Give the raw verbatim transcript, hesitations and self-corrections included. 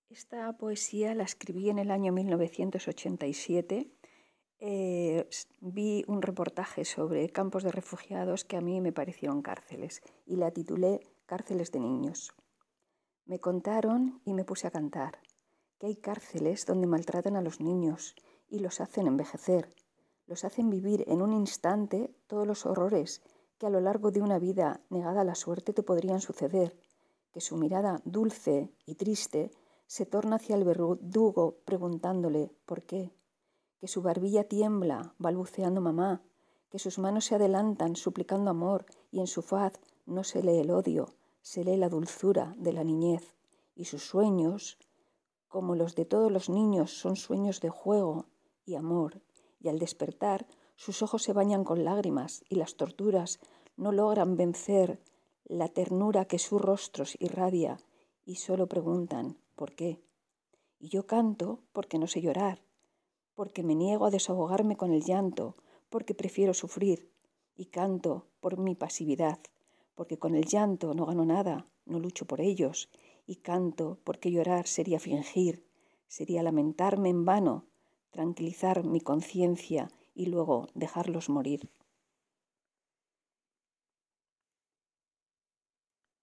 Esta poesía la escribí en el año mil novecientos ochenta y siete. Eh, vi un reportaje sobre campos de refugiados que a mí me parecieron cárceles y la titulé Cárceles de niños. Me contaron y me puse a cantar que hay cárceles donde maltratan a los niños y los hacen envejecer, los hacen vivir en un instante todos los horrores que a lo largo de una vida negada a la suerte te podrían suceder, que su mirada dulce y triste se torna hacia el verdugo preguntándole ¿por qué?, que su barbilla tiembla balbuceando mamá, que sus manos se adelantan suplicando amor y en su faz no se lee el odio, se lee la dulzura de la niñez, y sus sueños, como los de todos los niños, son sueños de juego y amor, y al despertar sus ojos se bañan con lágrimas y las torturas no logran vencer la ternura que sus rostros irradia y solo preguntan ¿por qué? Y yo canto porque no sé llorar, porque me niego a desahogarme con el llanto, porque prefiero sufrir, y canto por mi pasividad, porque con el llanto no gano nada, no lucho por ellos, y canto porque llorar sería fingir, sería lamentarme en vano, tranquilizar mi conciencia y luego dejarlos morir.